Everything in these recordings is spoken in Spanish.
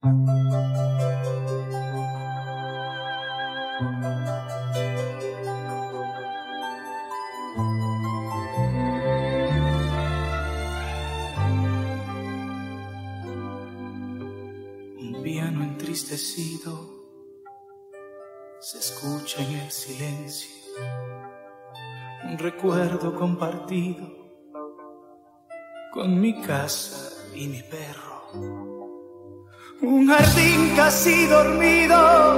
Un piano entristecido se escucha en el silencio, un recuerdo compartido con mi casa y mi perro. Un jardín casi dormido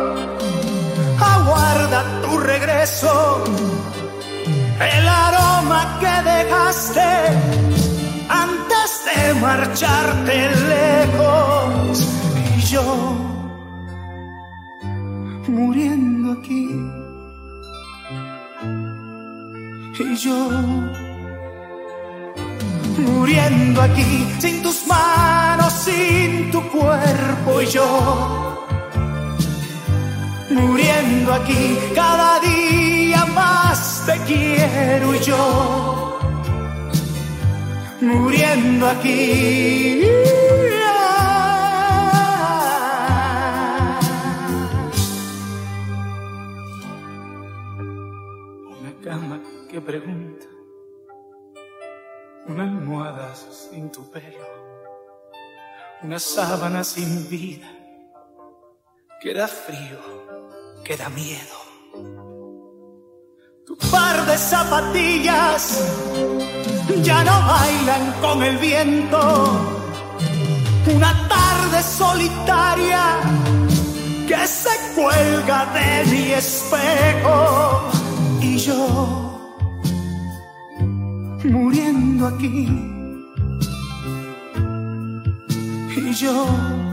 aguarda tu regreso, el aroma que dejaste antes de marcharte lejos. Y yo muriendo aquí, y yo muriendo aquí, sin tus manos, sin tu cuerpo, y yo muriendo aquí, cada día más te quiero, y yo muriendo aquí. Una cama que pregunta, una almohada sin tu pelo, una sábana sin vida, que da frío, que da miedo. Tu par de zapatillas ya no bailan con el viento, una tarde solitaria que se cuelga de mi espejo, y yo muriendo aquí, y yo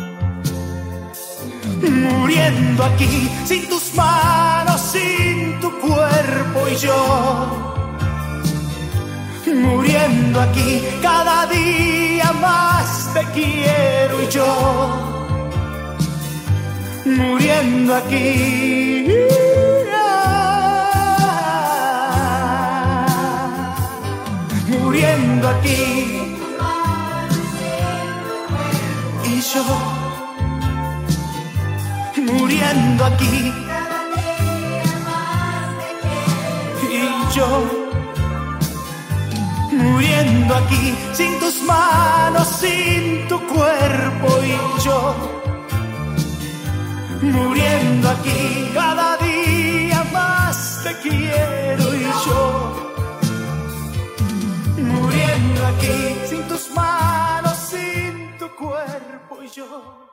muriendo aquí, sin tus manos, sin tu cuerpo, y yo muriendo aquí, cada día más te quiero, y yo muriendo aquí. Muriendo aquí, y yo muriendo aquí, y yo muriendo aquí, sin tus manos, sin tu cuerpo, y yo muriendo aquí, cada día más te quiero, y yo muriendo aquí, sin tus manos, sin tu cuerpo, y yo